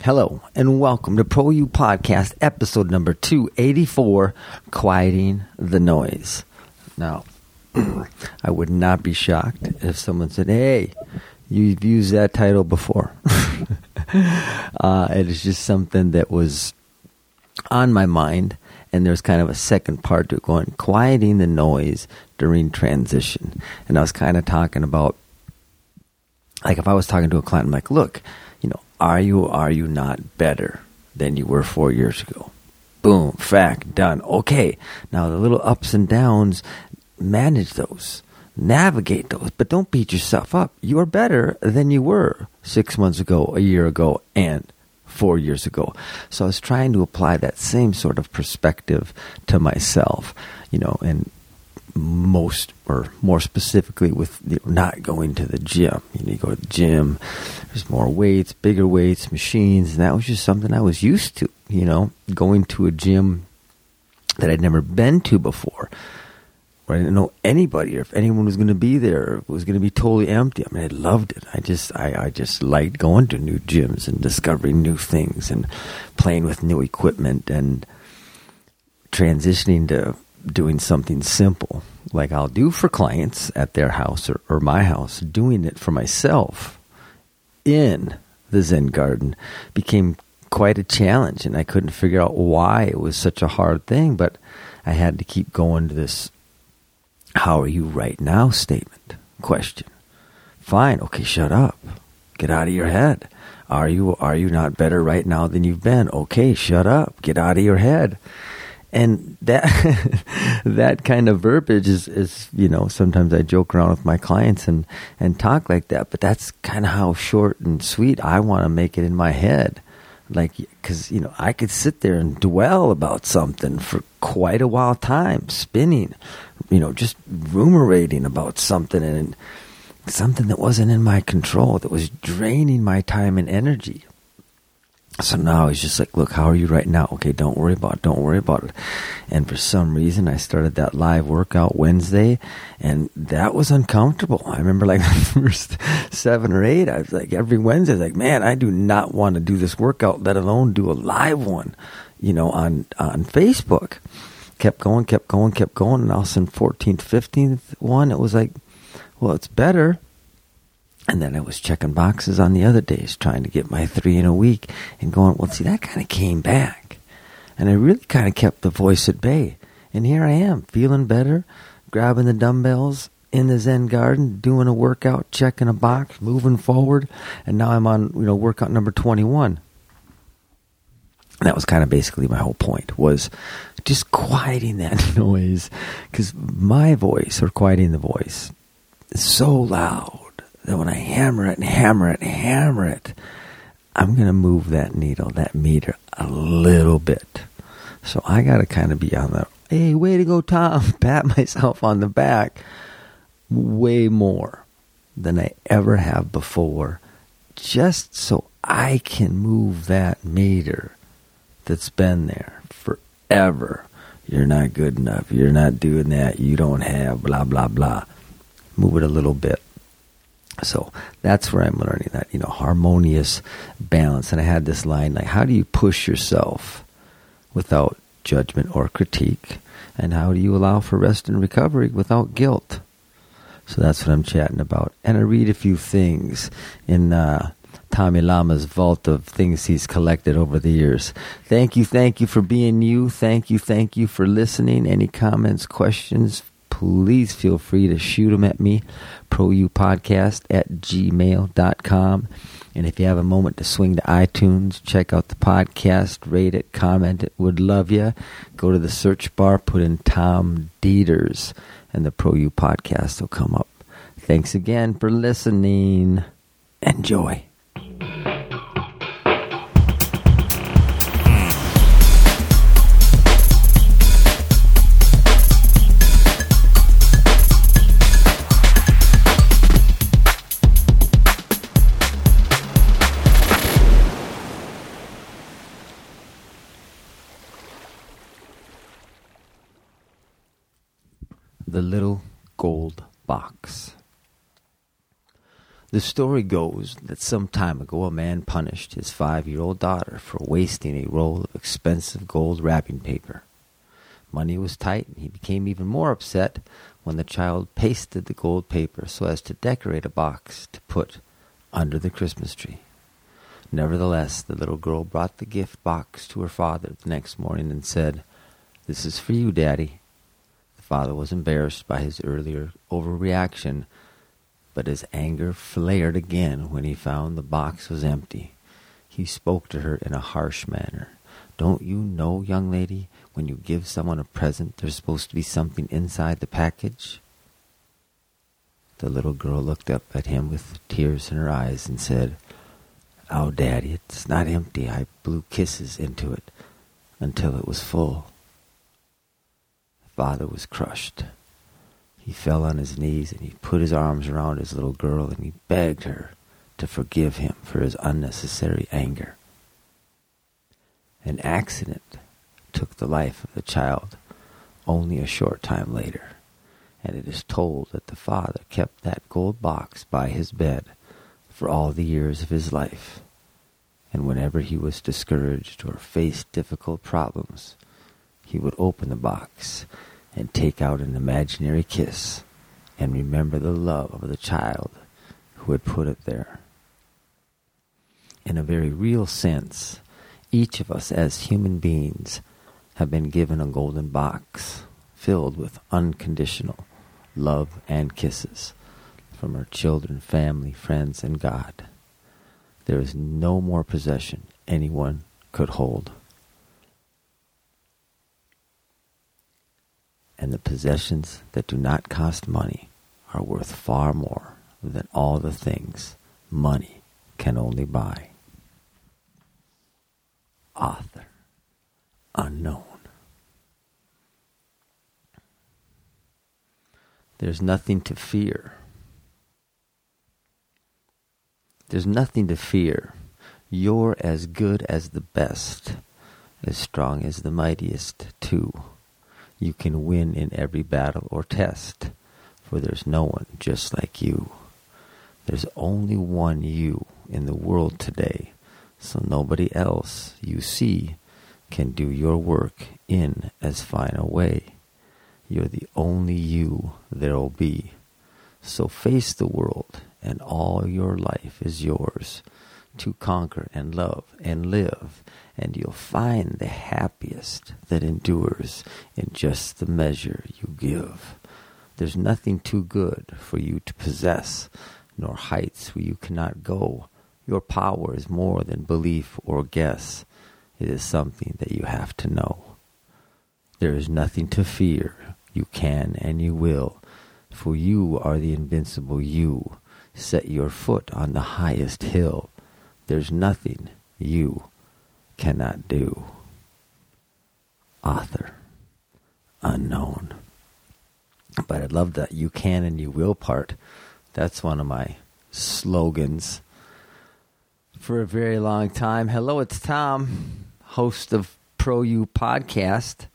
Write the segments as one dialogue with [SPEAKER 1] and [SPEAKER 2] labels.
[SPEAKER 1] Hello, and welcome to Pro U Podcast, episode number 284, Quieting the Noise. Now, I would not be shocked if someone said, hey, you've used that title before. It is just something that was on my mind, and there's kind of a second part to it going, quieting the noise during transition. And I was kind of talking about, like if I was talking to a client, I'm like, look, are you not better than you were 4 years ago? Boom, fact, done. Okay, now the little ups and downs, manage those, navigate those, but don't beat yourself up. You are better than you were 6 months ago, a year ago, and 4 years ago. So I was trying to apply that same sort of perspective to myself, and most or more specifically with not going to the gym. You go to the gym, there's more weights, bigger weights, machines, and that was just something I was used to, going to a gym that I'd never been to before, where I didn't know anybody or if anyone was going to be there, or it was going to be totally empty. I mean, I loved it. I just liked going to new gyms and discovering new things and playing with new equipment and transitioning to doing something simple like I'll do for clients at their house or my house. Doing it for myself in the Zen garden became quite a challenge, and I couldn't figure out why it was such a hard thing, but I had to keep going to this how are you right now statement question. Fine, okay, shut up. Get out of your head. Are you not better right now than you've been? Okay, shut up. Get out of your head. And that kind of verbiage is sometimes I joke around with my clients and talk like that, but that's kind of how short and sweet I want to make it in my head. Like, because, I could sit there and dwell about something for quite a while time, spinning, just ruminating about something and something that wasn't in my control, that was draining my time and energy. So now he's just like, look, how are you right now? Okay, don't worry about it. And for some reason, I started that live workout Wednesday, and that was uncomfortable. I remember like the first 7 or 8, I was like, every Wednesday, I was like, man, I do not want to do this workout, let alone do a live one, on Facebook. Kept going, and all of a sudden 14th, 15th one, it was like, well, it's better. And then I was checking boxes on the other days, trying to get my 3 in a week and going, well, see, that kind of came back. And I really kind of kept the voice at bay. And here I am, feeling better, grabbing the dumbbells in the Zen garden, doing a workout, checking a box, moving forward. And now I'm on, workout number 21. And that was kind of basically my whole point, was just quieting that noise. Because my voice, or quieting the voice, is so loud that when I hammer it, I'm going to move that needle, that meter, a little bit. So I got to kind of be on the, hey, way to go, Tom, pat myself on the back way more than I ever have before, just so I can move that meter that's been there forever. You're not good enough. You're not doing that. You don't have blah, blah, blah. Move it a little bit. So that's where I'm learning that, harmonious balance. And I had this line, like, how do you push yourself without judgment or critique? And how do you allow for rest and recovery without guilt? So that's what I'm chatting about. And I read a few things in Tommy Lama's vault of things he's collected over the years. Thank you for being you. Thank you for listening. Any comments, questions, please feel free to shoot them at me, proupodcast@gmail.com. And if you have a moment to swing to iTunes, check out the podcast, rate it, comment it, would love you. Go to the search bar, put in Tom Dieters, and the Pro U Podcast will come up. Thanks again for listening. Enjoy. The Little Gold Box. The story goes that some time ago a man punished his 5-year-old daughter for wasting a roll of expensive gold wrapping paper. Money was tight, and he became even more upset when the child pasted the gold paper so as to decorate a box to put under the Christmas tree. Nevertheless, the little girl brought the gift box to her father the next morning and said, "This is for you, Daddy." The father was embarrassed by his earlier overreaction, but his anger flared again when he found the box was empty. He spoke to her in a harsh manner. "Don't you know, young lady, when you give someone a present, there's supposed to be something inside the package?" The little girl looked up at him with tears in her eyes and said, "Oh, Daddy, it's not empty. I blew kisses into it until it was full." The father was crushed. He fell on his knees and he put his arms around his little girl and he begged her to forgive him for his unnecessary anger. An accident took the life of the child only a short time later, and it is told that the father kept that gold box by his bed for all the years of his life, and whenever he was discouraged or faced difficult problems, he would open the box and take out an imaginary kiss and remember the love of the child who had put it there. In a very real sense, each of us as human beings have been given a golden box filled with unconditional love and kisses from our children, family, friends, and God. There is no more possession anyone could hold. And the possessions that do not cost money are worth far more than all the things money can only buy. Author unknown. There's nothing to fear. There's nothing to fear. You're as good as the best, as strong as the mightiest too. You can win in every battle or test, for there's no one just like you. There's only one you in the world today, so nobody else you see can do your work in as fine a way. You're the only you there'll be. So face the world, and all your life is yours to conquer and love and live, and you'll find the happiest that endures in just the measure you give. There's nothing too good for you to possess, nor heights where you cannot go. Your power is more than belief or guess. It is something that you have to know. There is nothing to fear. You can and you will, for you are the invincible you. Set your foot on the highest hill. There's nothing you cannot do. Author unknown. But I love that you can and you will part. That's one of my slogans for a very long time. Hello, it's Tom, host of Pro You Podcast.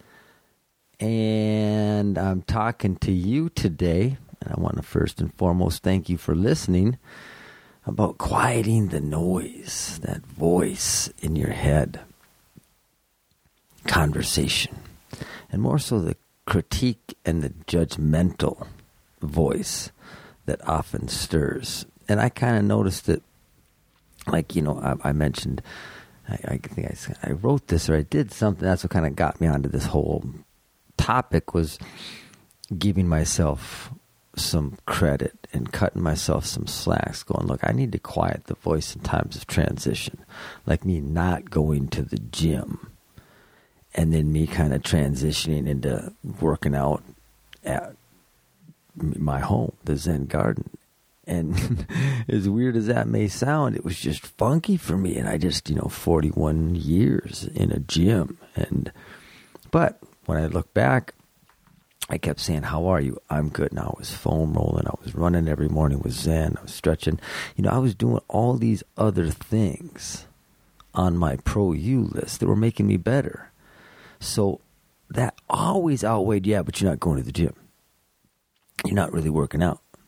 [SPEAKER 1] And I'm talking to you today. And I want to first and foremost thank you for listening about quieting the noise, that voice in your head. Conversation. And more so the critique and the judgmental voice that often stirs. And I kind of noticed it, like, I mentioned, I think I wrote this or I did something. That's what kind of got me onto this whole topic, was giving myself some credit and cutting myself some slacks, going, look, I need to quiet the voice in times of transition, like me not going to the gym and then me kind of transitioning into working out at my home, the Zen Garden. And as weird as that may sound, it was just funky for me. And I just, 41 years in a gym. But when I look back, I kept saying, how are you? I'm good. Now I was foam rolling. I was running every morning with Zen. I was stretching. I was doing all these other things on my Pro U list that were making me better. So that always outweighed, yeah, but you're not going to the gym. You're not really working out.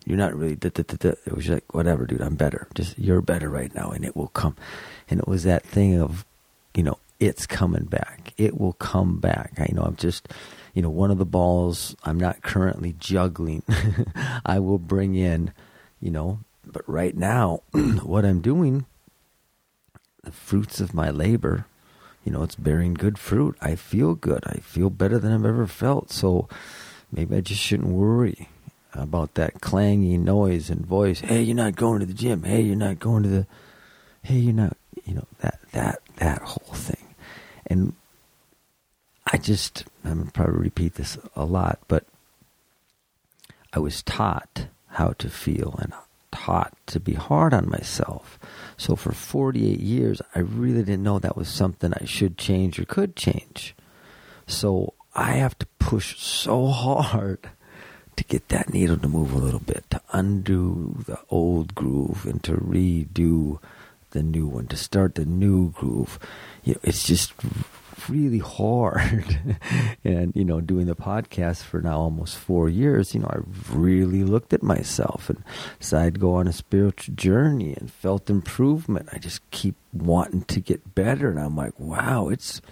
[SPEAKER 1] You're not really da-da-da-da. It was like, whatever, dude, I'm better. Just, you're better right now, and it will come. And it was that thing of, it's coming back. It will come back. I'm just, one of the balls I'm not currently juggling, I will bring in, but right now, what I'm doing, the fruits of my labor, it's bearing good fruit. I feel good. I feel better than I've ever felt. So maybe I just shouldn't worry about that clanging noise and voice. Hey, you're not going to the gym. Hey, you're not going to the, hey, you're not, that whole thing. And I'm going to probably repeat this a lot, but I was taught how to feel and taught to be hard on myself. So for 48 years, I really didn't know that was something I should change or could change. So I have to push so hard to get that needle to move a little bit, to undo the old groove and to redo the new one, to start the new groove. It's just really hard. And, doing the podcast for now almost 4 years, I really looked at myself and decided to go on a spiritual journey and felt improvement. I just keep wanting to get better. And I'm like, wow, it's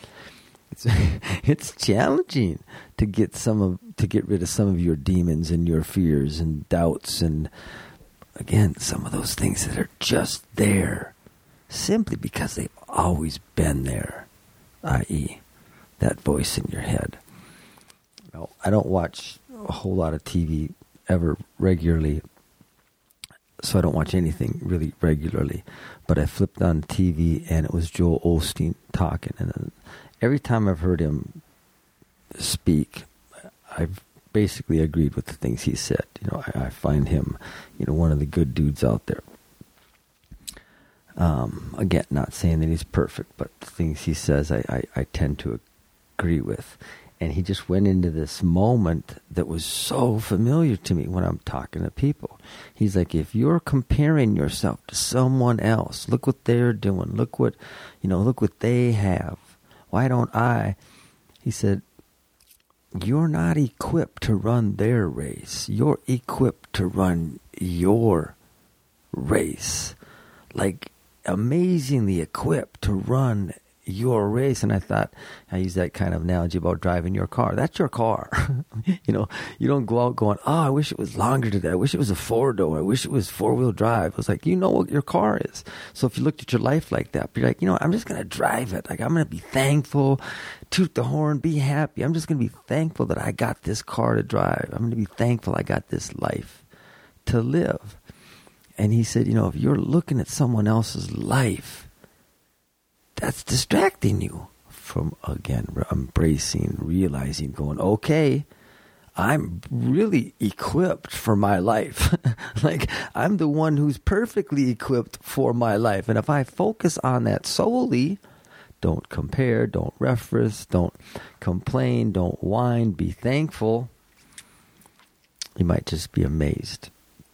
[SPEAKER 1] challenging to get rid of some of your demons and your fears and doubts. And again, some of those things that are just there simply because they've always been there, i.e., that voice in your head. I don't watch a whole lot of TV ever regularly, so I don't watch anything really regularly. But I flipped on TV, and it was Joel Osteen talking. And every time I've heard him speak, I've basically agreed with the things he said. I find him, one of the good dudes out there. Again, not saying that he's perfect, but the things he says I tend to agree with. And he just went into this moment that was so familiar to me when I'm talking to people. He's like, if you're comparing yourself to someone else, look what they're doing, look what they have. Why don't I? He said, you're not equipped to run their race. You're equipped to run your race. Like, amazingly equipped to run your race. And I thought, I use that kind of analogy about driving your car. That's your car. You don't go out going, oh, I wish it was longer today. I wish it was a 4-door. I wish it was 4-wheel drive. It was like, what your car is. So if you looked at your life like that, you're like, I'm just going to drive it. Like, I'm going to be thankful, toot the horn, be happy. I'm just going to be thankful that I got this car to drive. I'm going to be thankful I got this life to live. And he said, if you're looking at someone else's life, that's distracting you from, again, embracing, realizing, going, okay, I'm really equipped for my life. Like, I'm the one who's perfectly equipped for my life. And if I focus on that solely, don't compare, don't reference, don't complain, don't whine, be thankful, you might just be amazed.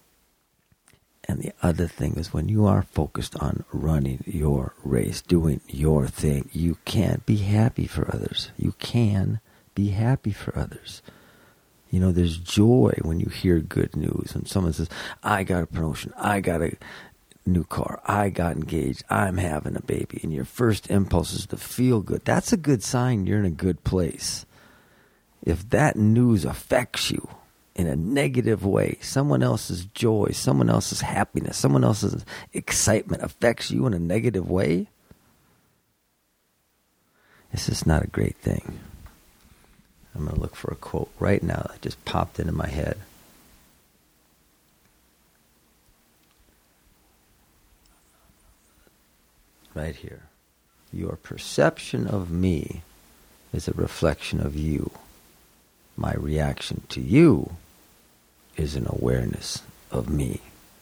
[SPEAKER 1] And the other thing is, when you are focused on running your race, doing your thing, you can't be happy for others. You can be happy for others. There's joy when you hear good news. When someone says, I got a promotion, I got a new car, I got engaged, I'm having a baby. And your first impulse is to feel good. That's a good sign you're in a good place. If that news affects you in a negative way, someone else's joy, someone else's happiness, someone else's excitement affects you in a negative way, it's just not a great thing. I'm going to look for a quote right now that just popped into my head. Right here. Your perception of me is a reflection of you. My reaction to you is an awareness of me.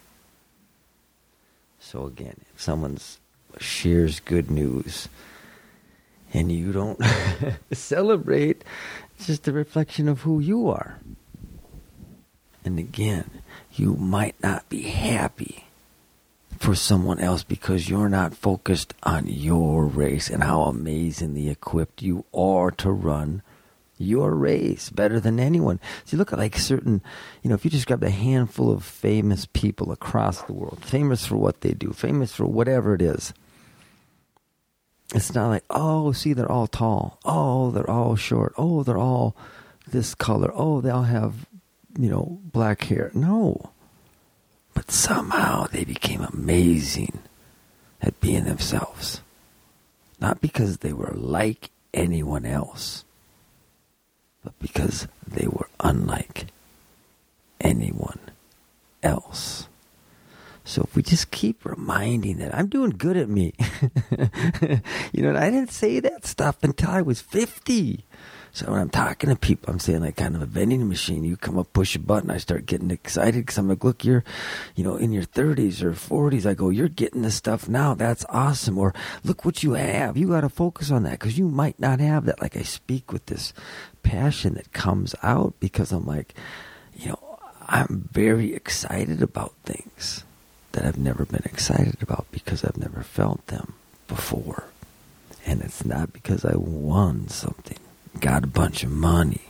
[SPEAKER 1] So again, if someone shares good news and you don't celebrate, it's just a reflection of who you are. And again, you might not be happy for someone else because you're not focused on your race and how amazingly equipped you are to run your race better than anyone. So you look at like certain, if you just grab a handful of famous people across the world, famous for what they do, famous for whatever it is. It's not like, oh, see, they're all tall. Oh, they're all short. Oh, they're all this color. Oh, they all have, black hair. No. But somehow they became amazing at being themselves. Not because they were like anyone else, but because they were unlike anyone else. So if we just keep reminding that I'm doing good at me, and I didn't say that stuff until I was 50. So when I'm talking to people, I'm saying like kind of a vending machine. You come up, push a button, I start getting excited because I'm like, look, you're, in your 30s or 40s. I go, you're getting this stuff now. That's awesome. Or look what you have. You got to focus on that because you might not have that. Like I speak with this passion that comes out because I'm like, I'm very excited about things that I've never been excited about because I've never felt them before. And it's not because I won something, got a bunch of money.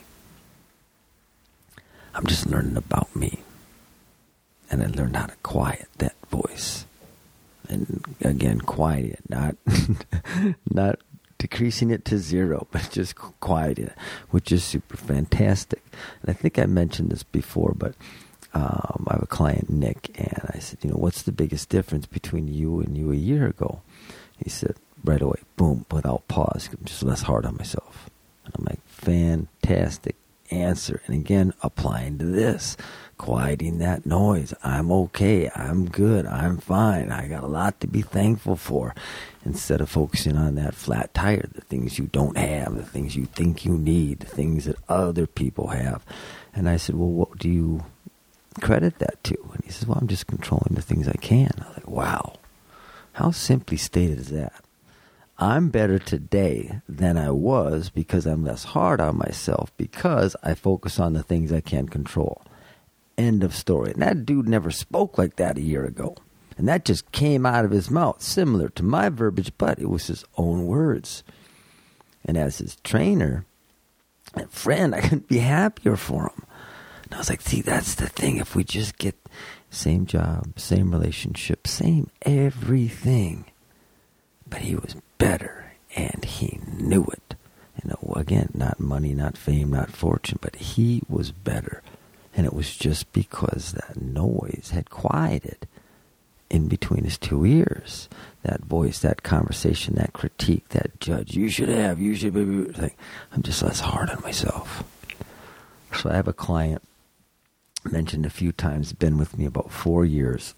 [SPEAKER 1] I'm just learning about me. And I learned how to quiet that voice. And again, quiet it, not decreasing it to zero, but just quiet it, which is super fantastic. And I think I mentioned this before, but I have a client, Nick, and I said, what's the biggest difference between you and you a year ago? He said, right away, boom, without pause, I'm just less hard on myself. And I'm like, fantastic answer. And again, applying to this, quieting that noise. I'm okay. I'm good. I'm fine. I got a lot to be thankful for. Instead of focusing on that flat tire, the things you don't have, the things you think you need, the things that other people have. And I said, well, what do you credit that to? And he says, well, I'm just controlling the things I can. I was like, wow, how simply stated is that? I'm better today than I was because I'm less hard on myself because I focus on the things I can control. End of story. And that dude never spoke like that a year ago. And that just came out of his mouth, similar to my verbiage, but it was his own words. And as his trainer and friend, I couldn't be happier for him. And I was like, see, that's the thing. If we just get same job, same relationship, same everything, but he was better, and he knew it. Again, not money, not fame, not fortune, but he was better. And it was just because that noise had quieted in between his two ears. That voice, that conversation, that critique, that judge. You should be. Like, I'm just less hard on myself. So I have a client, mentioned a few times, been with me about 4 years.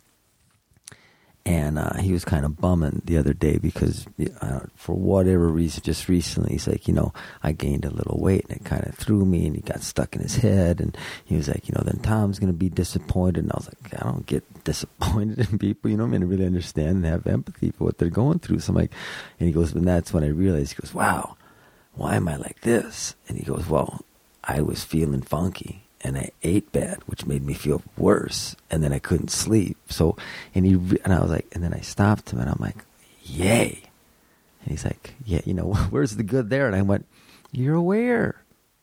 [SPEAKER 1] And he was kind of bumming the other day because for whatever reason, just recently, he's like, I gained a little weight and it kind of threw me and he got stuck in his head. And he was like, then Tom's going to be disappointed. And I was like, I don't get disappointed in people. I mean, I really understand and have empathy for what they're going through. So I'm like, and he goes, and that's when I realized, he goes, wow, why am I like this? And he goes, well, I was feeling funky. And I ate bad, which made me feel worse. And then I couldn't sleep. So, and I was like, and then I stopped him and I'm like, yay. And he's like, yeah, where's the good there? And I went, you're aware.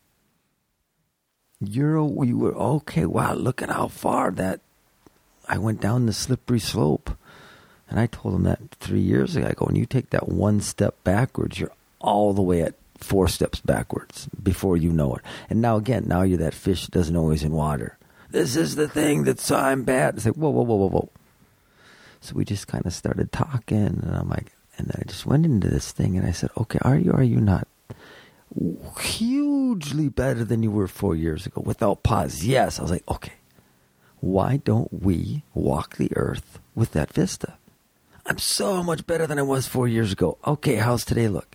[SPEAKER 1] You were okay. Wow, look at how far that I went down the slippery slope. And I told him that 3 years ago. I go, when you take that one step backwards, you're all the way at 4 steps backwards before you know it. And now you're that fish that doesn't always in water. This is the thing that's I'm bad. It's like, whoa. So we just kind of started talking, and I'm like, and I just went into this thing, and I said, okay, are you not hugely better than you were 4 years ago? Without pause, yes. I was like, okay, why don't we walk the earth with that vista? I'm so much better than I was 4 years ago. Okay, how's today look?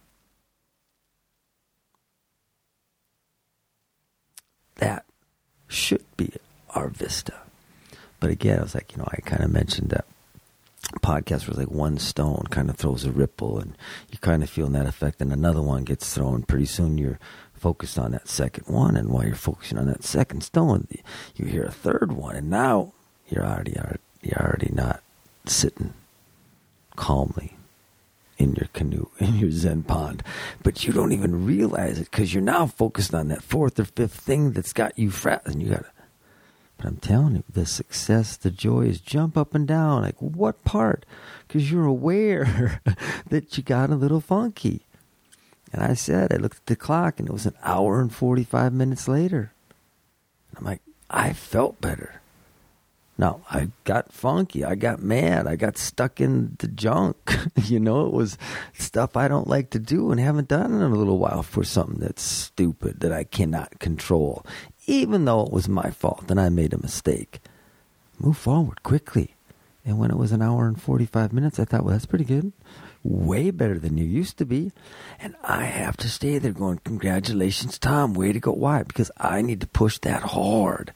[SPEAKER 1] That should be our vista. But again, I was like, I kind of mentioned that podcast was like one stone kind of throws a ripple and you kind of feeling that effect and another one gets thrown. Pretty soon you're focused on that second one, and while you're focusing on that second stone, you hear a third one, and now you're already not sitting calmly in your canoe, in your Zen pond. But you don't even realize it because you're now focused on that fourth or fifth thing that's got you frazzled. But I'm telling you, the success, the joy is jump up and down. Like, what part? Because you're aware that you got a little funky. And I looked at the clock, and it was an hour and 45 minutes later. And I'm like, I felt better. Now, I got funky. I got mad. I got stuck in the junk. It was stuff I don't like to do and haven't done in a little while for something that's stupid that I cannot control. Even though it was my fault and I made a mistake. Move forward quickly. And when it was an hour and 45 minutes, I thought, well, that's pretty good. Way better than you used to be. And I have to stay there going, congratulations, Tom. Way to go. Why? Because I need to push that hard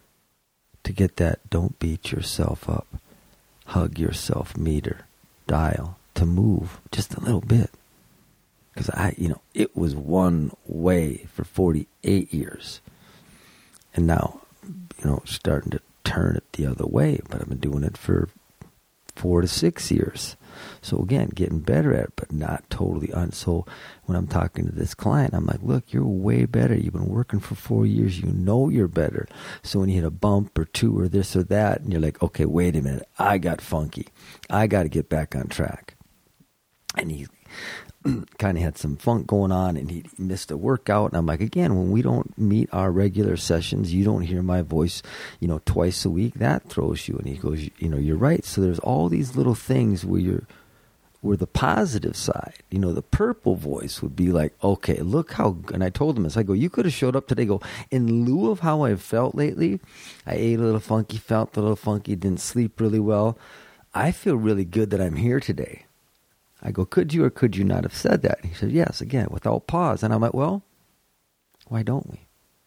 [SPEAKER 1] to get that don't beat yourself up, hug yourself meter, dial, to move just a little bit. Because it was one way for 48 years. And now, starting to turn it the other way. But I've been doing it for 4 to 6 years. So again, getting better at it, but not totally So when I'm talking to this client, I'm like, look, you're way better. You've been working for 4 years. You know you're better. So when you hit a bump or two or this or that, and you're like, okay, wait a minute. I got funky. I got to get back on track. And he kind of had some funk going on, and he missed a workout. And I'm like, again, when we don't meet our regular sessions, you don't hear my voice, twice a week. That throws you. And he goes, you're right. So there's all these little things where the positive side, the purple voice would be like, okay, look how, and I told him this, I go, you could have showed up today, in lieu of how I felt lately, I ate a little funky, felt a little funky, didn't sleep really well. I feel really good that I'm here today. I go, could you or could you not have said that? He said, yes, again, without pause. And I'm like, well, why don't we?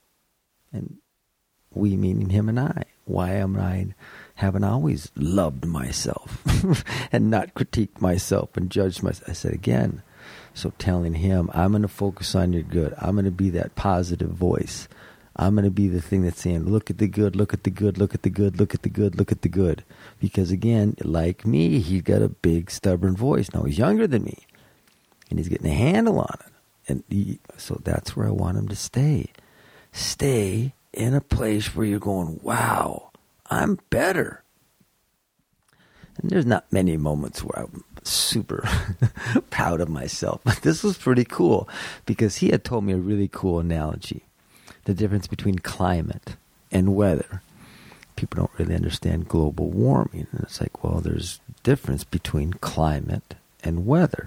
[SPEAKER 1] And we meaning him and I. Why haven't I always loved myself and not critiqued myself and judged myself? I said, again, so telling him, I'm going to focus on your good. I'm going to be that positive voice. I'm going to be the thing that's saying, look at the good, look at the good, look at the good, look at the good, look at the good. Because again, like me, he's got a big, stubborn voice. Now, he's younger than me, and he's getting a handle on it. And so that's where I want him to stay. Stay in a place where you're going, wow, I'm better. And there's not many moments where I'm super proud of myself. But this was pretty cool because he had told me a really cool analogy. The difference between climate and weather. People don't really understand global warming. And it's like, well, there's difference between climate and weather.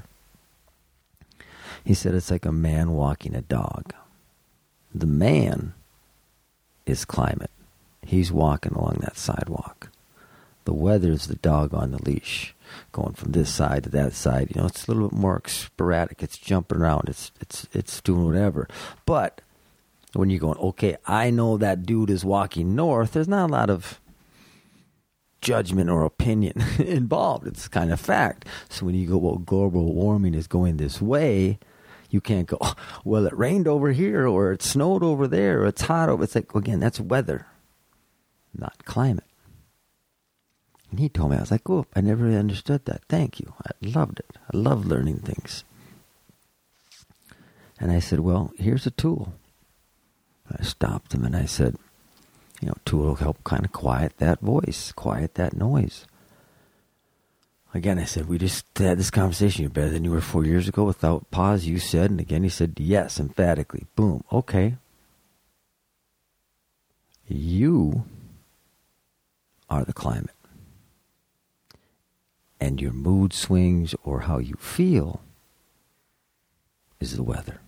[SPEAKER 1] He said it's like a man walking a dog. The man is climate. He's walking along that sidewalk. The weather is the dog on the leash, going from this side to that side. It's a little bit more sporadic. It's jumping around. It's doing whatever. But when you're going, okay, I know that dude is walking north, there's not a lot of judgment or opinion involved. It's kind of fact. So when you go, well, global warming is going this way, you can't go, well, it rained over here, or it snowed over there, or it's hot over. It's like, again, that's weather, not climate. And he told me, I was like, cool, I never really understood that. Thank you. I loved it. I love learning things. And I said, well, here's a tool. I stopped him and I said, tool will help kind of quiet that voice, quiet that noise. Again, I said, we just had this conversation. You're better than you were 4 years ago. Without pause, you said, and again he said, yes, emphatically. Boom. Okay. You are the climate. And your mood swings or how you feel is the weather.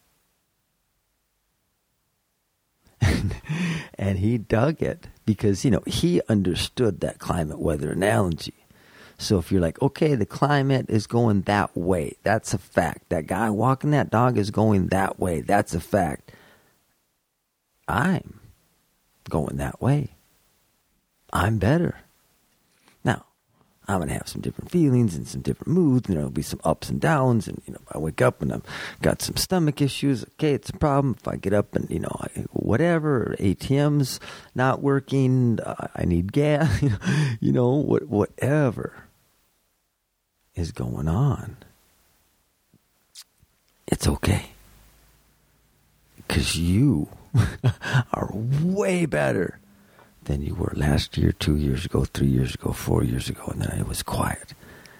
[SPEAKER 1] And he dug it because, he understood that climate weather analogy. So if you're like, okay, the climate is going that way, that's a fact. That guy walking that dog is going that way, that's a fact. I'm going that way. I'm better. Now, I'm going to have some different feelings and some different moods, and there'll be some ups and downs, and, I wake up and I've got some stomach issues. Okay, it's a problem. If I get up and, whatever, ATM's not working, I need gas, whatever is going on. That's okay. Because you are way better than you were last year, 2 years ago, 3 years ago, 4 years ago. And then it was quiet.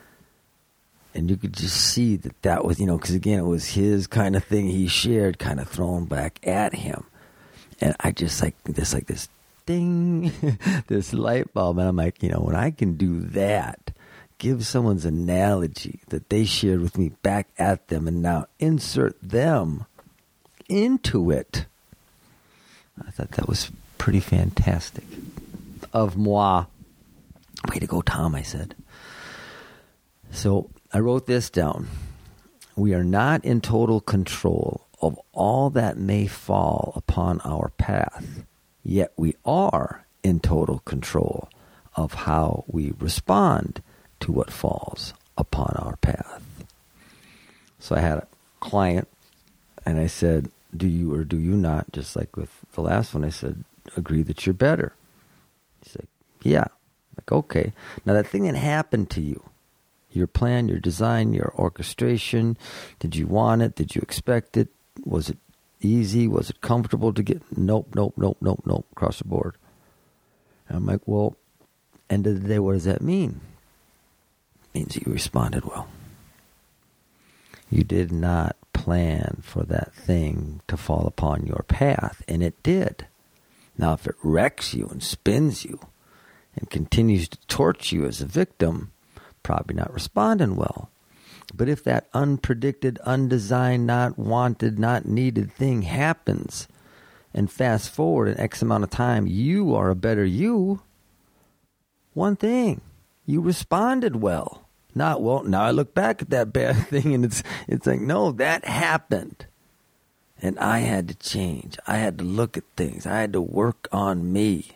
[SPEAKER 1] And you could just see that was, because again, it was his kind of thing he shared, kind of thrown back at him. And I just this ding, this light bulb. And I'm like, when I can do that, give someone's analogy that they shared with me back at them and now insert them into it. I thought that was pretty fantastic of moi. Way to go, Tom, I said. So I wrote this down. We are not in total control of all that may fall upon our path, yet we are in total control of how we respond to what falls upon our path. So I had a client, and I said, do you or do you not, just like with the last one, I said, agree that you're better? He's like, yeah. I'm like, okay. Now that thing that happened to you, your plan, your design, your orchestration, did you want it? Did you expect it? Was it easy? Was it comfortable to get? Nope, across the board. And I'm like, well, end of the day, what does that mean? It means that you responded well. You did not plan for that thing to fall upon your path, and it did. Now, if it wrecks you and spins you and continues to torture you as a victim, probably not responding well. But if that unpredicted, undesigned, not wanted, not needed thing happens, and fast forward an X amount of time, you are a better you. One thing, you responded well. Not, well, now I look back at that bad thing and it's like, no, that happened. And I had to change. I had to look at things. I had to work on me.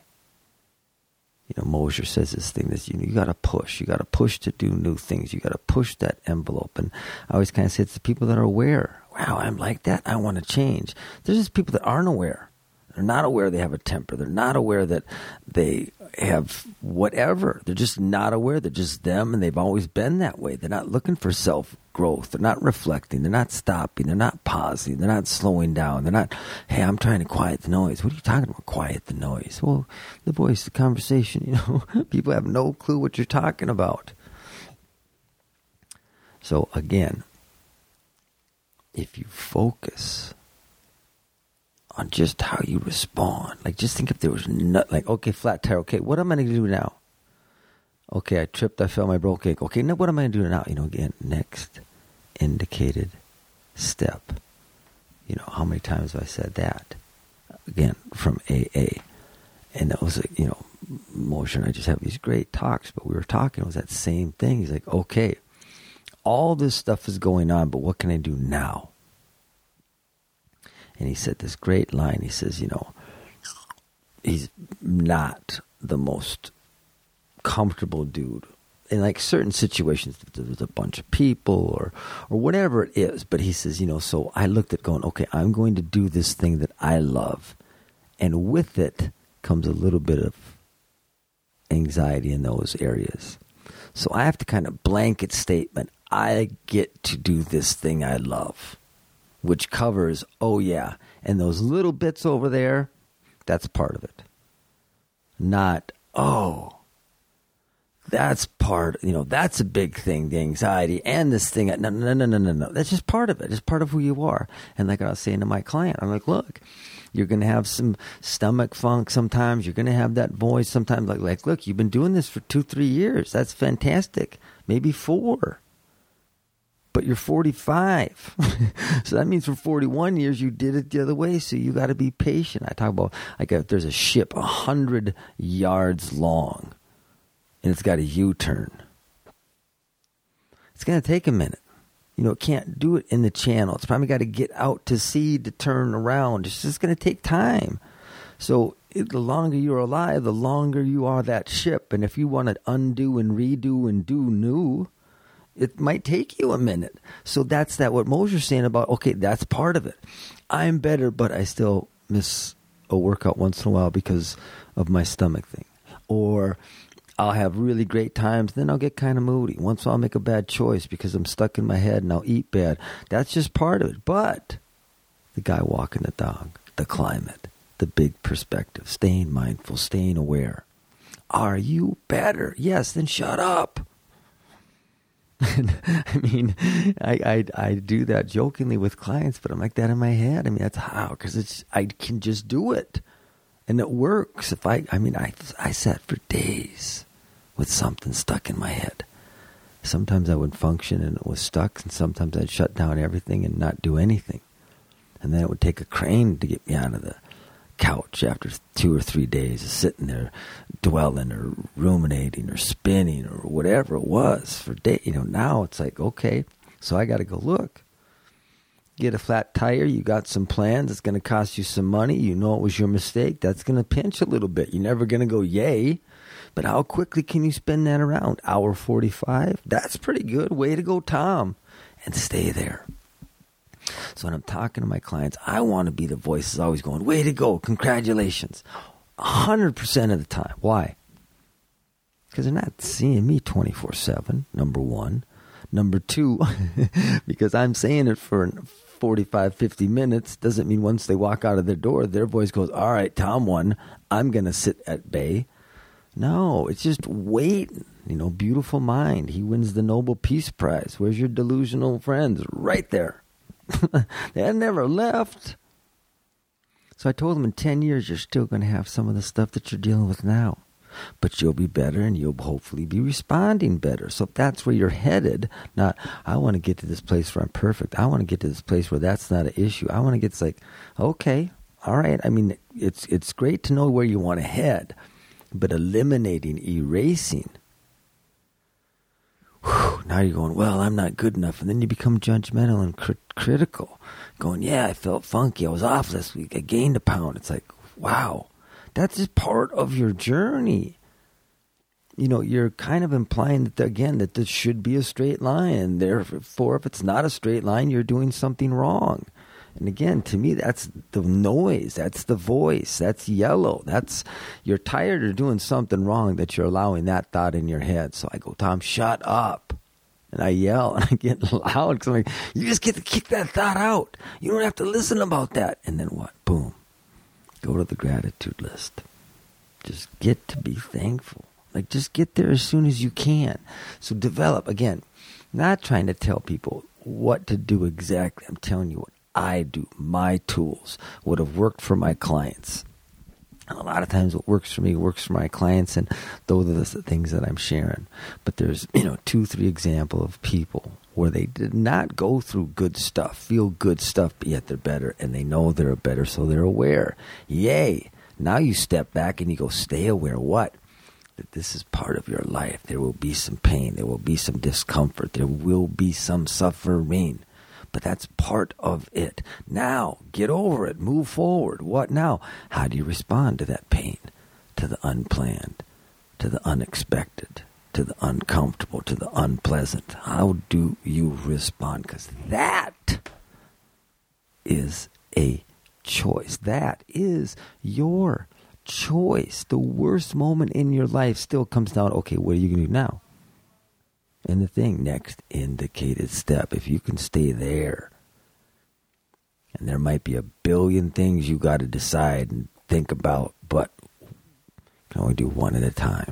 [SPEAKER 1] Mosher says this thing that you got to push. You got to push to do new things. You got to push that envelope. And I always kind of say it's the people that are aware. Wow, I'm like that. I want to change. There's just people that aren't aware. They're not aware they have a temper. They're not aware that they have whatever. They're just not aware. They're just them, and they've always been that way. They're not looking for self-growth. They're not reflecting. They're not stopping. They're not pausing. They're not slowing down. They're not, hey, I'm trying to quiet the noise. What are you talking about, quiet the noise? Well, the voice, the conversation, people have no clue what you're talking about. So again, if you focus on just how you respond. Like, just think if there was okay, flat tire. Okay, what am I going to do now? Okay, I tripped, I fell, I broke it. Okay, now what am I going to do now? Again, next indicated step. How many times have I said that? Again, from AA. And that was, Moshe and I just have these great talks, but we were talking, it was that same thing. He's like, okay, all this stuff is going on, but what can I do now? And he said this great line. He says, he's not the most comfortable dude. In like certain situations, there's a bunch of people or whatever it is. But he says, so I looked at going, okay, I'm going to do this thing that I love. And with it comes a little bit of anxiety in those areas. So I have to kind of blanket statement, I get to do this thing I love. Which covers, oh yeah, and those little bits over there, that's part of it. Not, oh, that's part, that's a big thing, the anxiety and this thing. No. That's just part of it. It's part of who you are. And like I was saying to my client, I'm like, look, you're going to have some stomach funk sometimes. You're going to have that voice sometimes. Like, look, you've been doing this for 2-3 years. That's fantastic. Maybe 4. But you're 45. So that means for 41 years you did it the other way. So you got to be patient. I talk about like if there's a ship 100 yards long and it's got a U-turn. It's going to take a minute. It can't do it in the channel. It's probably got to get out to sea to turn around. It's just going to take time. So the longer you're alive, the longer you are that ship. And if you want to undo and redo and do new, it might take you a minute. So that's what Mosher's saying about, okay, that's part of it. I'm better, but I still miss a workout once in a while because of my stomach thing. Or I'll have really great times, then I'll get kind of moody. Once I'll make a bad choice because I'm stuck in my head and I'll eat bad. That's just part of it. But the guy walking the dog, the climate, the big perspective, staying mindful, staying aware. Are you better? Yes, then shut up. I mean, I do that jokingly with clients, but I'm like that in my head. I mean, that's how, because I can just do it. And it works. I sat for days with something stuck in my head. Sometimes I would function and it was stuck, and sometimes I'd shut down everything and not do anything. And then it would take a crane to get me out of the couch after 2 or 3 days of sitting there dwelling or ruminating or spinning or whatever it was for days. Now it's like, okay, so I got to go look. Get a flat tire, you got some plans, it's going to cost you some money, you know it was your mistake, that's going to pinch a little bit. You're never going to go, yay. But how quickly can you spin that around? Hour 45? That's pretty good. Way to go, Tom. And stay there. So when I'm talking to my clients, I want to be the voice that's always going, way to go, congratulations. 100% of the time. Why? Because they're not seeing me 24/7, number one. Number two, because I'm saying it for 45, 50 minutes, doesn't mean once they walk out of their door, their voice goes, all right, Tom won, I'm going to sit at bay. No, it's just waiting. Beautiful mind. He wins the Nobel Peace Prize. Where's your delusional friends? Right there. They had never left. So I told them in 10 years, you're still going to have some of the stuff that you're dealing with now. But you'll be better and you'll hopefully be responding better. So if that's where you're headed, not, I want to get to this place where I'm perfect. I want to get to this place where that's not an issue. I want to get to like, okay, all right. I mean, it's great to know where you want to head, but eliminating, erasing, now you're going, well, I'm not good enough. And then you become judgmental and critical. Going, yeah, I felt funky. I was off this week. I gained a pound. It's like, wow. That's just part of your journey. You're kind of implying that, again, that this should be a straight line. And therefore, if it's not a straight line, you're doing something wrong. And again, to me, that's the noise. That's the voice. That's yellow. You're tired of doing something wrong that you're allowing that thought in your head. So I go, Tom, shut up. And I yell and I get loud because I'm like, you just get to kick that thought out. You don't have to listen about that. And then what? Boom. Go to the gratitude list. Just get to be thankful. Like, just get there as soon as you can. So develop, again, not trying to tell people what to do exactly. I'm telling you what I do, my tools, what have worked for my clients. And a lot of times what works for me works for my clients, and those are the things that I'm sharing. But there's, 2-3 examples of people where they did not go through good stuff, feel good stuff, but yet they're better, and they know they're better, so they're aware. Yay! Now you step back and you go, stay aware. What? That this is part of your life. There will be some pain. There will be some discomfort. There will be some suffering. But that's part of it. Now, get over it. Move forward. What now? How do you respond to that pain? To the unplanned, to the unexpected, to the uncomfortable, to the unpleasant. How do you respond? Because that is a choice. That is your choice. The worst moment in your life still comes down, okay, what are you going to do now? And the thing, next indicated step, if you can stay there, and there might be a billion things you got to decide and think about, but you can only do one at a time.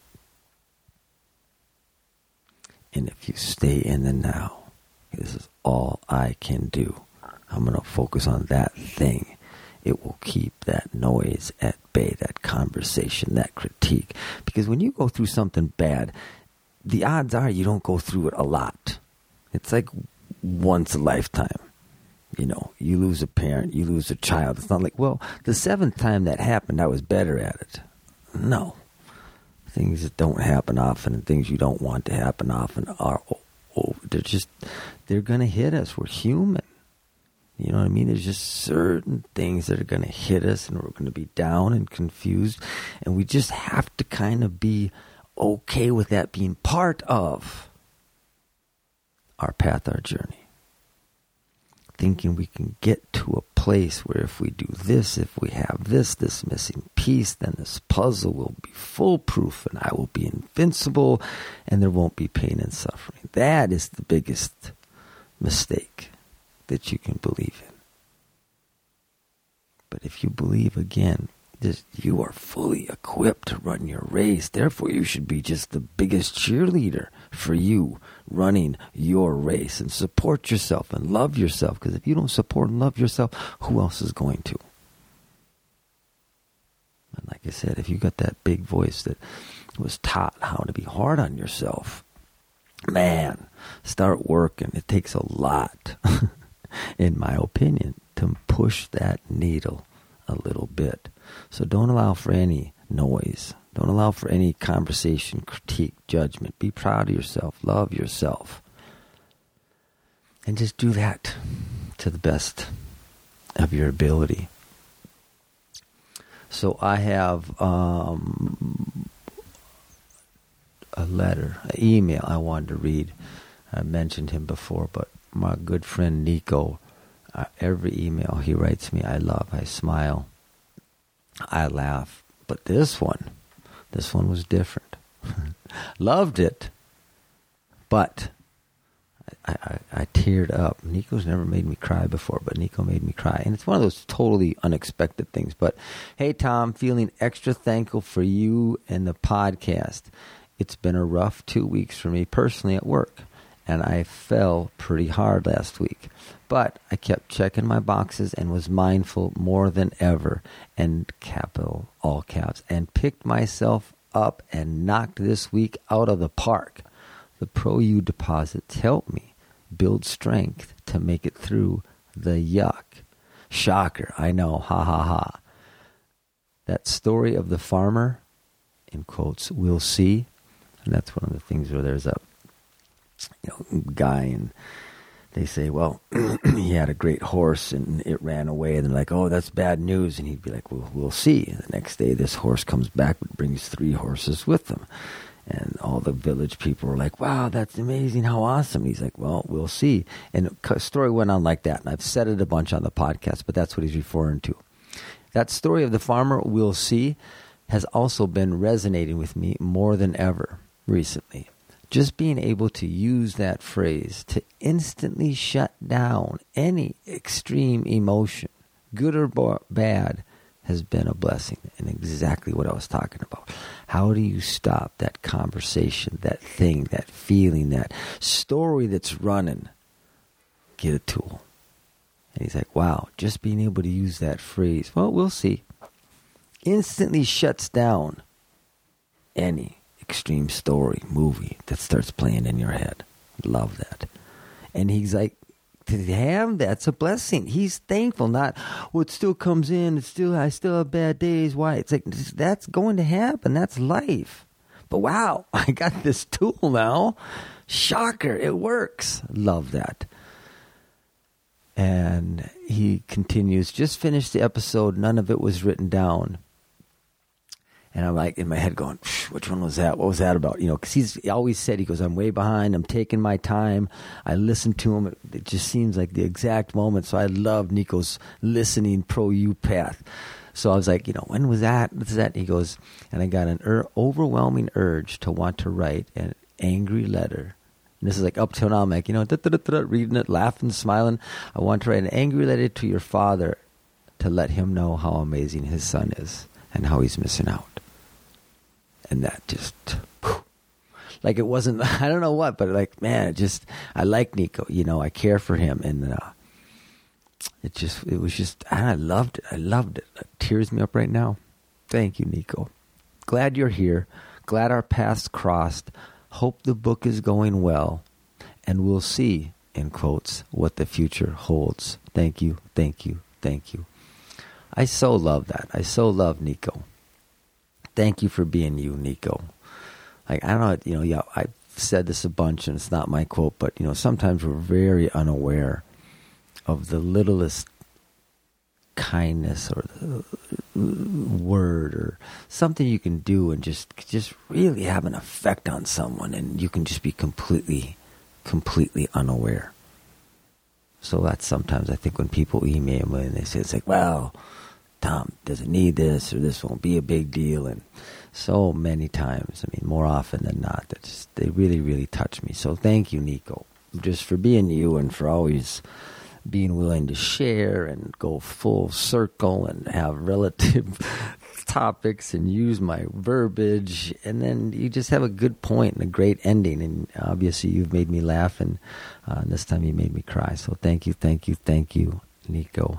[SPEAKER 1] And if you stay in the now, this is all I can do. I'm going to focus on that thing. It will keep that noise at bay, that conversation, that critique. Because when you go through something bad, the odds are you don't go through it a lot. It's like once a lifetime. You lose a parent, you lose a child. It's not like, well, the 7th time that happened, I was better at it. No. Things that don't happen often and things you don't want to happen often are, they're going to hit us. We're human. You know what I mean? There's just certain things that are going to hit us, and we're going to be down and confused. And we just have to kind of be okay with that being part of our path, our journey. thinking we can get to a place where if we do this, if we have this missing piece, then this puzzle will be foolproof and I will be invincible and there won't be pain and suffering. That is the biggest mistake that you can believe in. But if you believe again, you are fully equipped to run your race. Therefore, you should be just the biggest cheerleader for you running your race, and support yourself and love yourself. Because if you don't support and love yourself, who else is going to? And like I said, if you got that big voice that was taught how to be hard on yourself, man, start working. It takes a lot, in my opinion, to push that needle a little bit. So don't allow for any noise. Don't allow for any conversation, critique, judgment. Be proud of yourself. Love yourself. And just do that to the best of your ability. So I have a letter, an email I wanted to read. I mentioned him before, but my good friend Nico, every email he writes me, I love, I smile, I laugh. But this one was different. Loved it, but I teared up. Nico's never made me cry before, but Nico made me cry. And it's one of those totally unexpected things. But, hey, Tom, feeling extra thankful for you and the podcast. It's been a rough 2 weeks for me personally at work, and I fell pretty hard last week. But I kept checking my boxes and was mindful more than ever, and capital, all caps, and picked myself up and knocked this week out of the park. The ProU deposits helped me build strength to make it through the yuck. Shocker, I know, ha ha ha. That story of the farmer, in quotes, we'll see. And that's one of the things where there's a guy and they say, well, he had a great horse and it ran away. And they're like, oh, that's bad news. And he'd be like, well, we'll see. And the next day this horse comes back but brings 3 horses with him. And all the village people were like, wow, that's amazing. How awesome. And he's like, well, we'll see. And the story went on like that. And I've said it a bunch on the podcast, but that's what he's referring to. That story of the farmer, we'll see, has also been resonating with me more than ever recently. Just being able to use that phrase to instantly shut down any extreme emotion, good or bad, has been a blessing, and exactly what I was talking about. How do you stop that conversation, that thing, that feeling, that story that's running? Get a tool. And he's like, wow, just being able to use that phrase, well, we'll see, instantly shuts down any extreme story, movie that starts playing in your head. Love that. And he's like, to have that's a blessing. He's thankful, not it still comes in. I still have bad days. Why? It's like that's going to happen. That's life. But wow, I got this tool now. Shocker, it works. Love that. And he continues. Just finished the episode. None of it was written down. And I'm like in my head going, which one was that? What was that about? Because he always said, he goes, I'm way behind. I'm taking my time. I listened to him. It just seems like the exact moment. So I love Nico's listening ProU path. So I was like, when was that? What's that? He goes, and I got an overwhelming urge to want to write an angry letter. And this is like up till now, I'm like, reading it, laughing, smiling. I want to write an angry letter to your father to let him know how amazing his son is and how he's missing out. And that just, like it wasn't, I don't know what, but like, man, I like Nico, I care for him. And I loved it. It tears me up right now. Thank you, Nico. Glad you're here. Glad our paths crossed. Hope the book is going well. And we'll see, in quotes, what the future holds. Thank you, thank you, thank you. I so love that. I so love Nico. Thank you for being you, Nico. Like, I don't know, I've said this a bunch and it's not my quote, but, sometimes we're very unaware of the littlest kindness or the word or something you can do and just really have an effect on someone, and you can just be completely unaware. So that's sometimes I think when people email me and they say, it's like, well, Tom doesn't need this, or this won't be a big deal. And so many times, I mean, more often than not, they really, really touch me. So thank you, Nico, just for being you and for always being willing to share and go full circle and have relative topics and use my verbiage. And then you just have a good point and a great ending. And obviously you've made me laugh, and this time you made me cry. So thank you, Nico.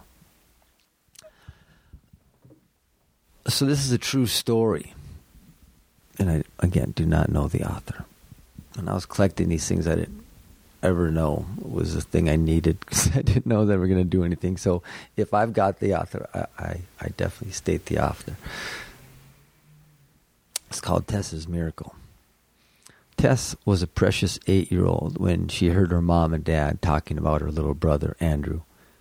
[SPEAKER 1] So this is a true story. And I, again, do not know the author. When I was collecting these things, I didn't ever know was the thing I needed, because I didn't know they were going to do anything. So if I've got the author, I definitely state the author. It's called Tess's Miracle. Tess was a precious 8-year-old when she heard her mom and dad talking about her little brother, Andrew.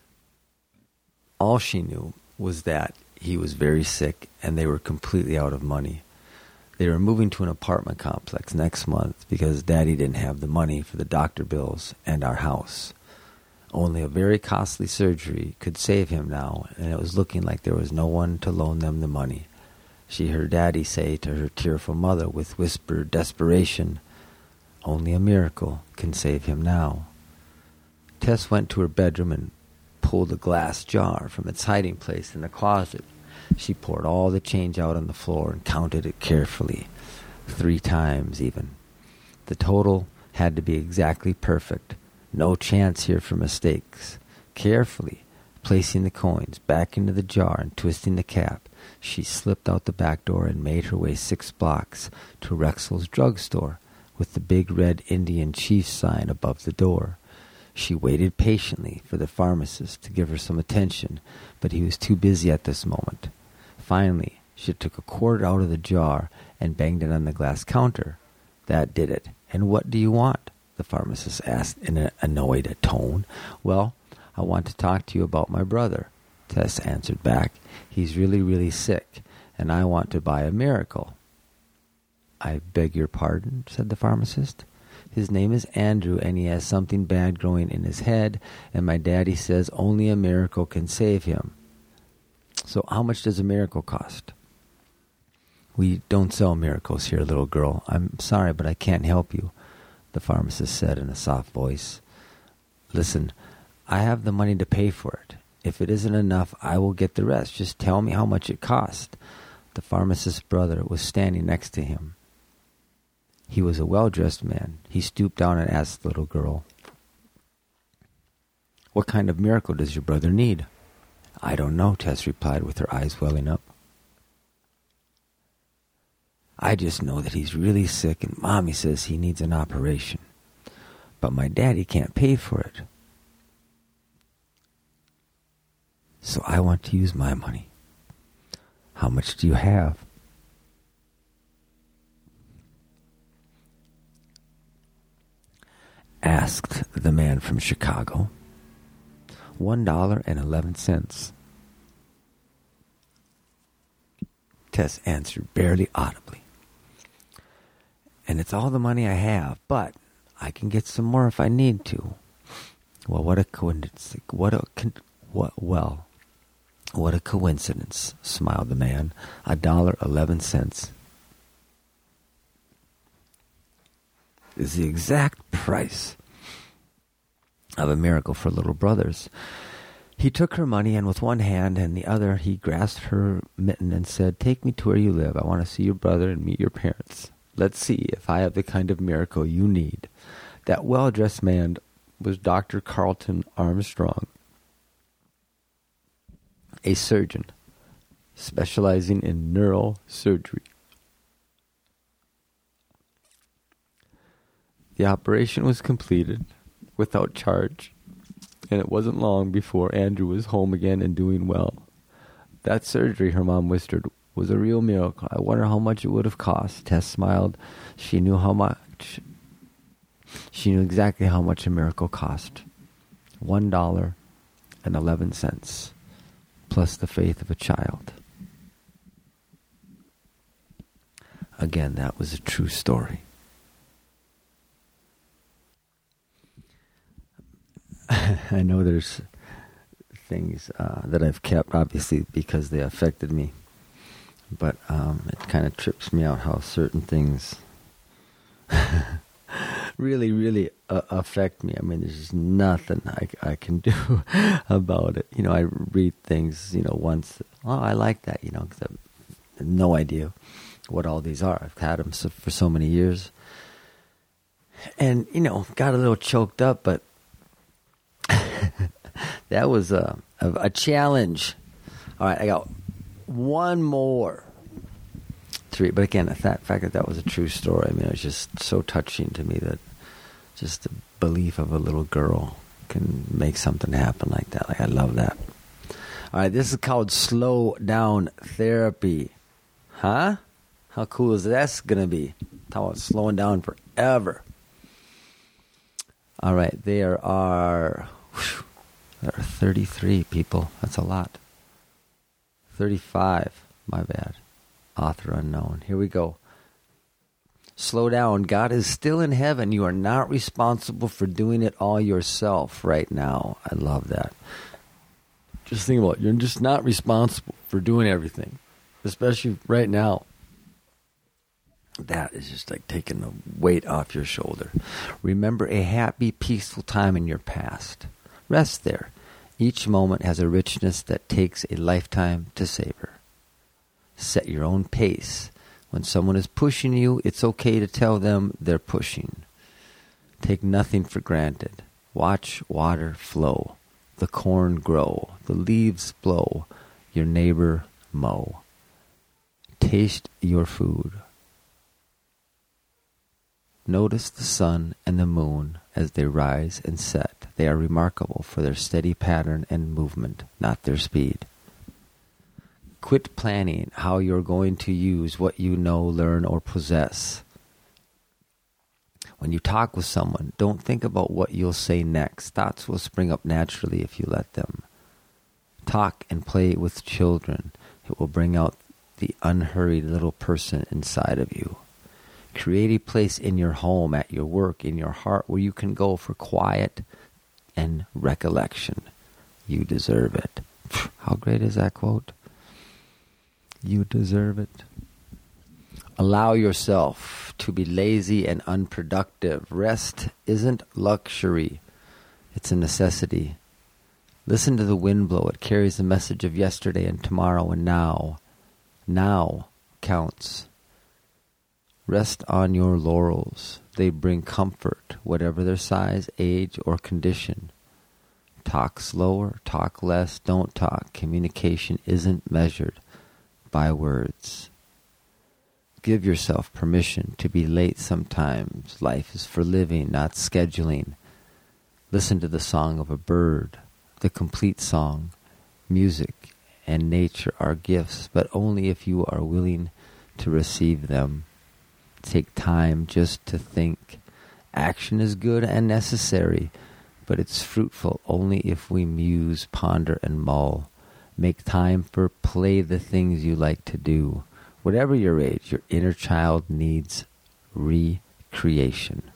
[SPEAKER 1] All she knew was that he was very sick and they were completely out of money. They were moving to an apartment complex next month because Daddy didn't have the money for the doctor bills and our house. Only a very costly surgery could save him now, and it was looking like there was no one to loan them the money. She heard Daddy say to her tearful mother with whispered desperation, "Only a miracle can save him now." Tess went to her bedroom and pulled a glass jar from its hiding place in the closet. She poured all the change out on the floor and counted it carefully, 3 times even. The total had to be exactly perfect. No chance here for mistakes. Carefully placing the coins back into the jar and twisting the cap, she slipped out the back door and made her way 6 blocks to Rexall's drugstore with the big red Indian chief sign above the door. She waited patiently for the pharmacist to give her some attention, but he was too busy at this moment. Finally, she took a quarter out of the jar and banged it on the glass counter. That did it. "And what do you want?" the pharmacist asked in an annoyed tone. "Well, I want to talk to you about my brother," Tess answered back. "He's really, really sick, and I want to buy a miracle." "I beg your pardon," said the pharmacist. "His name is Andrew, and he has something bad growing in his head, and my daddy says only a miracle can save him." "So how much does a miracle cost?" "We don't sell miracles here, little girl. I'm sorry, but I can't help you," the pharmacist said in a soft voice. "Listen, I have the money to pay for it. If it isn't enough, I will get the rest. Just tell me how much it cost." The pharmacist's brother was standing next to him. He was a well-dressed man. He stooped down and asked the little girl, "What kind of miracle does your brother need?" "I don't know," Tess replied with her eyes welling up. "I just know that he's really sick and Mommy says he needs an operation. But my daddy can't pay for it. So I want to use my money. How much do you have?" asked the man from Chicago. $1.11. Tess answered barely audibly. "And it's all the money I have, but I can get some more if I need to." "Well, what a coincidence. What a coincidence," smiled the man. $1.11 is the exact price of a miracle for little brothers. He took her money, and with one hand and the other he grasped her mitten and said, "Take me to where you live. I want to see your brother and meet your parents. Let's see if I have the kind of miracle you need." That well-dressed man was Dr. Carlton Armstrong, a surgeon specializing in neural surgery. The operation was completed without charge, and it wasn't long before Andrew was home again and doing well. That surgery, her mom whispered, was a real miracle. I wonder how much it would have cost. Tess smiled. She knew how much. She knew exactly how much a miracle cost. $1.11, plus the faith of a child. Again, that was a true story. I know there's things that I've kept, obviously, because they affected me. But it kind of trips me out how certain things really, really affect me. I mean, there's just nothing I can do about it. I read things, once. Oh, I like that, because I have no idea what all these are. I've had them for so many years. And, got a little choked up, but that was a challenge. All right, I got one more. 3, but again, the fact that was a true story. I mean, it was just so touching to me that just the belief of a little girl can make something happen like that. Like, I love that. All right, this is called Slow Down Therapy. Huh? How cool is that going to be? Talk about slowing down forever. All right, there are 33 people. That's a lot. 35. My bad. Author unknown. Here we go. Slow down. God is still in heaven. You are not responsible for doing it all yourself right now. I love that. Just think about it. You're just not responsible for doing everything, especially right now. That is just like taking the weight off your shoulder. Remember a happy, peaceful time in your past. Rest there. Each moment has a richness that takes a lifetime to savor. Set your own pace. When someone is pushing you, it's okay to tell them they're pushing. Take nothing for granted. Watch water flow, the corn grow, the leaves blow, your neighbor mow. Taste your food. Notice the sun and the moon as they rise and set. They are remarkable for their steady pattern and movement, not their speed. Quit planning how you're going to use what you know, learn, or possess. When you talk with someone, don't think about what you'll say next. Thoughts will spring up naturally if you let them. Talk and play with children. It will bring out the unhurried little person inside of you. Create a place in your home, at your work, in your heart, where you can go for quiet and recollection. You deserve it. How great is that quote? You deserve it. Allow yourself to be lazy and unproductive. Rest isn't luxury. It's a necessity. Listen to the wind blow. It carries the message of yesterday and tomorrow and now. Now counts. Rest on your laurels. They bring comfort, whatever their size, age, or condition. Talk slower, talk less, don't talk. Communication isn't measured by words. Give yourself permission to be late sometimes. Life is for living, not scheduling. Listen to the song of a bird, the complete song. Music and nature are gifts, but only if you are willing to receive them. Take time just to think. Action is good and necessary, but it's fruitful only if we muse, ponder, and mull. Make time for play, the things you like to do. Whatever your age, your inner child needs recreation.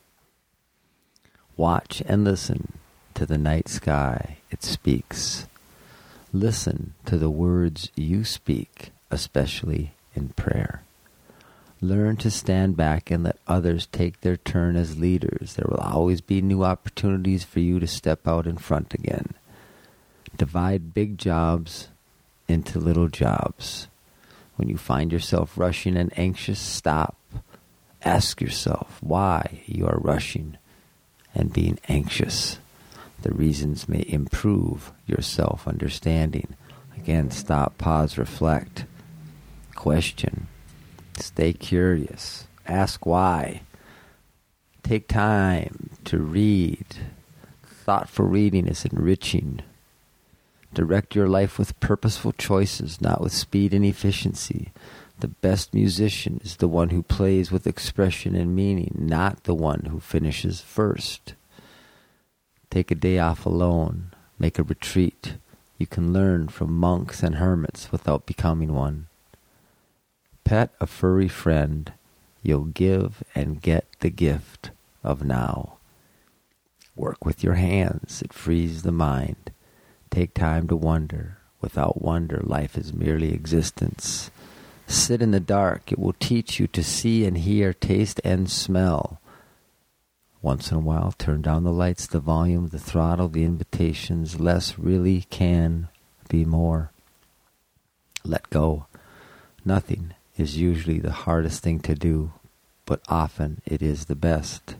[SPEAKER 1] Watch and listen to the night sky. It speaks. Listen to the words you speak, especially in prayer. Learn to stand back and let others take their turn as leaders. There will always be new opportunities for you to step out in front again. Divide big jobs into little jobs. When you find yourself rushing and anxious, stop. Ask yourself why you are rushing and being anxious. The reasons may improve your self-understanding. Again, stop, pause, reflect, question. Stay curious. Ask why. Take time to read. Thoughtful reading is enriching. Direct your life with purposeful choices, not with speed and efficiency. The best musician is the one who plays with expression and meaning, not the one who finishes first. Take a day off alone. Make a retreat. You can learn from monks and hermits without becoming one. Pet a furry friend. You'll give and get the gift of now. Work with your hands. It frees the mind. Take time to wonder. Without wonder, life is merely existence. Sit in the dark. It will teach you to see and hear, taste and smell. Once in a while, turn down the lights, the volume, the throttle, the invitations. Less really can be more. Let go. Nothing is usually the hardest thing to do, but often it is the best.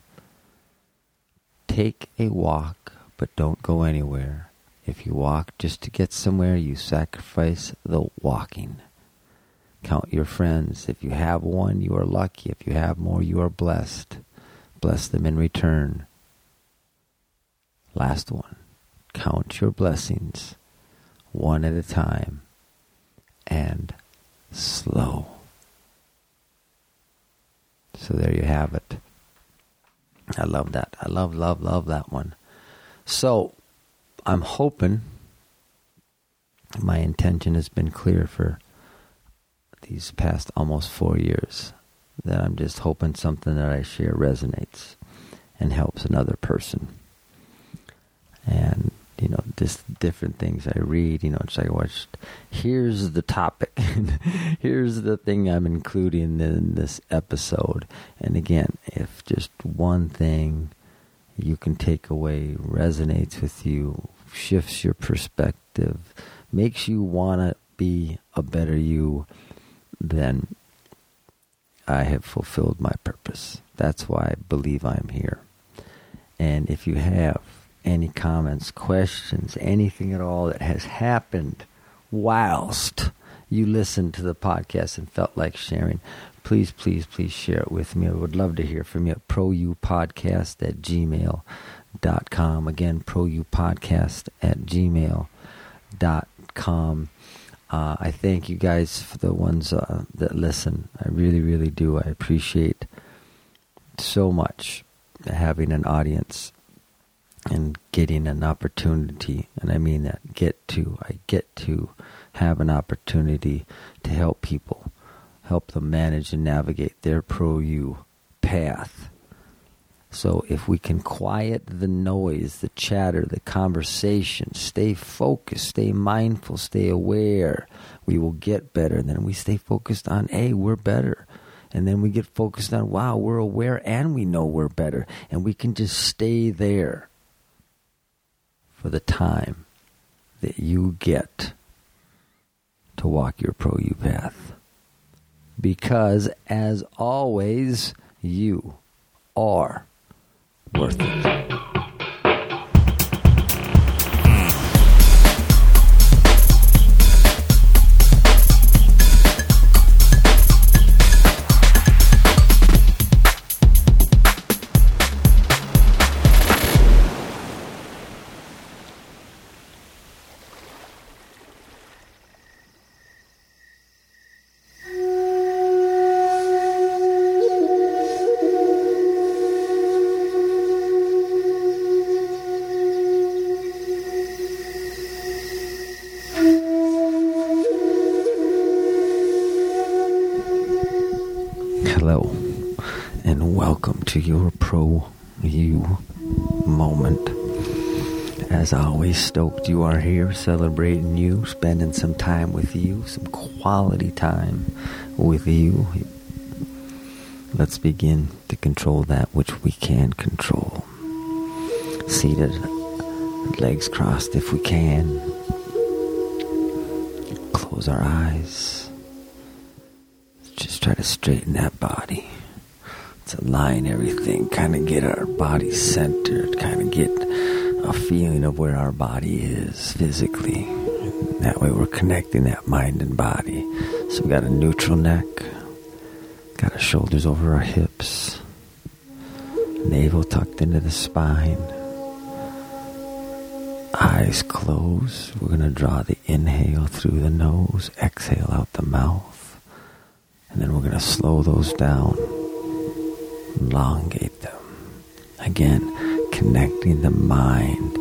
[SPEAKER 1] Take a walk, but don't go anywhere. If you walk just to get somewhere, you sacrifice the walking. Count your friends. If you have one, you are lucky. If you have more, you are blessed. Bless them in return. Last one. Count your blessings, one at a time, and slow. So there you have it. I love that. I love that one. So I'm hoping my intention has been clear for these past almost 4 years, that I'm just hoping something that I share resonates and helps another person. And, just different things I read, it's like, here's the topic. Here's the thing I'm including in this episode. And again, if just one thing you can take away resonates with you, shifts your perspective, makes you want to be a better you, then I have fulfilled my purpose. That's why I believe I'm here. And if you have any comments, questions, anything at all that has happened whilst you listened to the podcast and felt like sharing, please share it with me. I would love to hear from you at proupodcast@gmail.com. Again, proupodcast@gmail.com. I thank you guys for the ones that listen. I really, really do. I appreciate so much having an audience and getting an opportunity, and I mean that, I get to have an opportunity to help people, help them manage and navigate their pro-you path. So if we can quiet the noise, the chatter, the conversation, stay focused, stay mindful, stay aware, we will get better. And then we stay focused on, hey, we're better. And then we get focused on, wow, we're aware and we know we're better. And we can just stay there for the time that you get to walk your pro-you path. Because, as always, you are worth it. Hello, and welcome to your pro-you moment. As always, stoked you are here, celebrating you, spending some time with you, some quality time with you. Let's begin to control that which we can control. Seated, legs crossed if we can. Close our eyes. Just try to straighten that body. Let's align everything, kind of get our body centered, kind of get a feeling of where our body is physically. That way we're connecting that mind and body. So we got a neutral neck, got our shoulders over our hips, navel tucked into the spine, eyes closed. We're going to draw the inhale through the nose, exhale out the mouth. And then we're going to slow those down, elongate them. Again, connecting the mind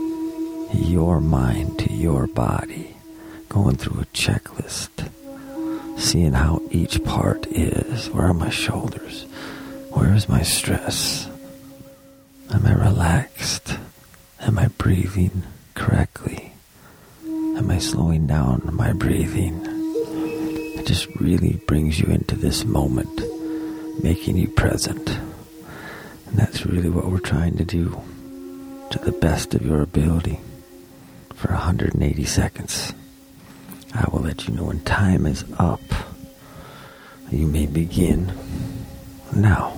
[SPEAKER 1] to your body. Going through a checklist. Seeing how each part is. Where are my shoulders? Where is my stress? Am I relaxed? Am I breathing correctly? Am I slowing down my breathing? It just really brings you into this moment, making you present. And that's really what we're trying to do, to the best of your ability, for 180 seconds. I will let you know when time is up. You may begin now.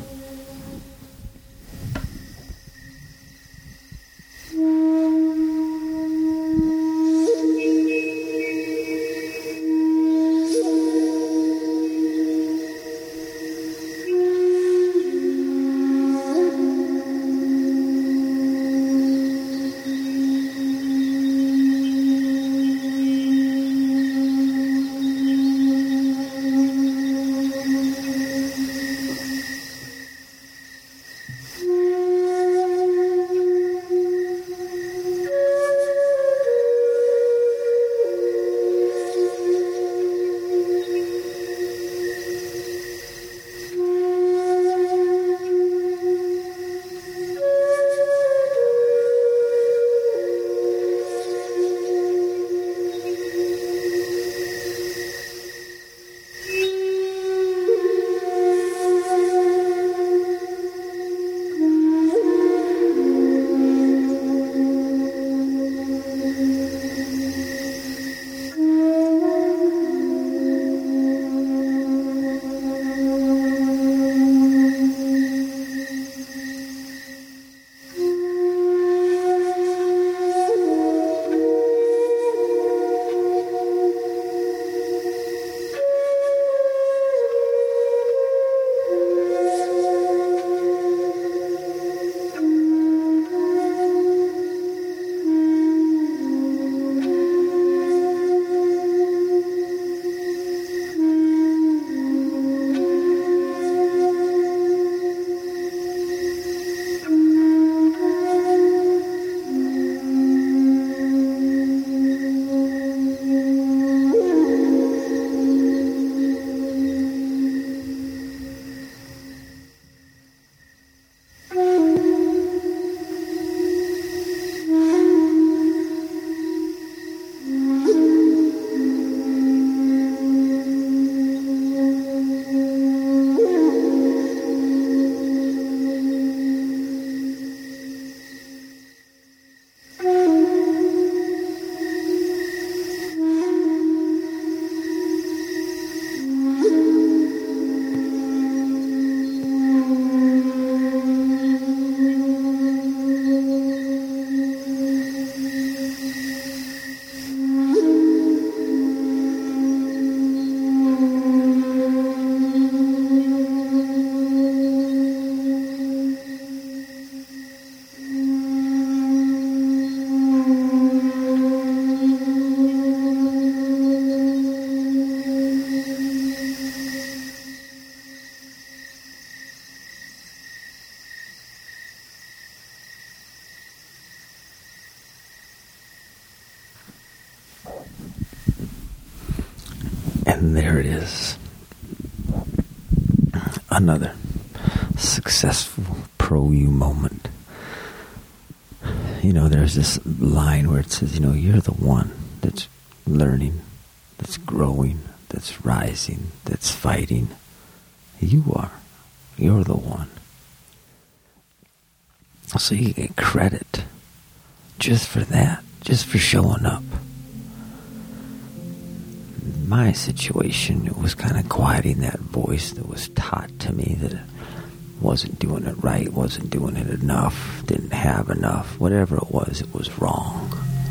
[SPEAKER 1] And there it is. Another successful pro-you moment. There's this line where it says, you're the one that's learning, that's growing, that's rising, that's fighting. You are. You're the one. So you get credit just for that, just for showing up. My situation, it was kind of quieting that voice that was taught to me that wasn't doing it right, wasn't doing it enough, didn't have enough, whatever it was wrong.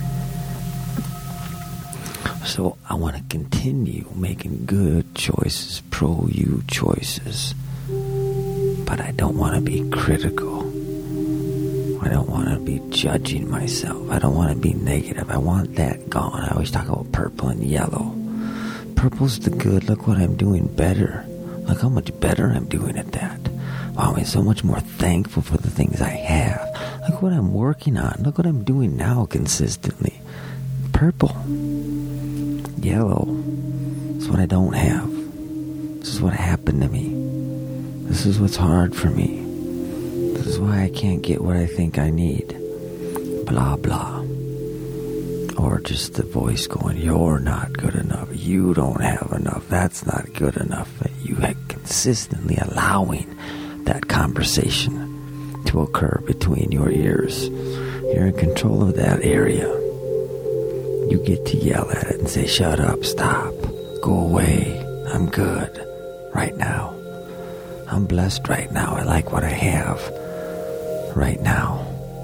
[SPEAKER 1] So I want to continue making good choices, pro-you choices, but I don't want to be critical. I don't want to be judging myself. I don't want to be negative. I want that gone. I always talk about purple and yellow. Purple's the good. Look what I'm doing better. Look how much better I'm doing at that. Wow, I'm so much more thankful for the things I have. Look what I'm working on. Look what I'm doing now consistently. Purple. Yellow is what I don't have. This is what happened to me. This is what's hard for me. This is why I can't get what I think I need. blah, blah. Or just the voice going, you're not good enough. You don't have enough. That's not good enough. You are consistently allowing that conversation to occur between your ears. You're in control of that area. You get to yell at it and say, shut up, stop, go away. I'm good right now. I'm blessed right now. I like what I have right now.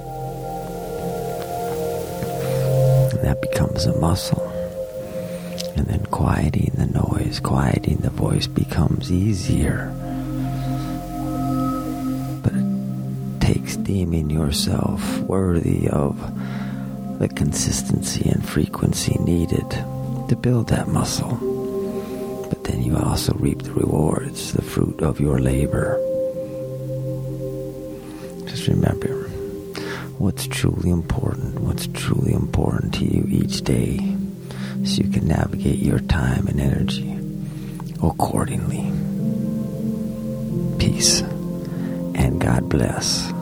[SPEAKER 1] And that becomes a muscle. And then quieting the noise, quieting the voice becomes easier. But it takes deeming yourself worthy of the consistency and frequency needed to build that muscle. But then you also reap the rewards, the fruit of your labor. Just remember what's truly important to you each day, so you can navigate your time and energy accordingly. Peace and God bless.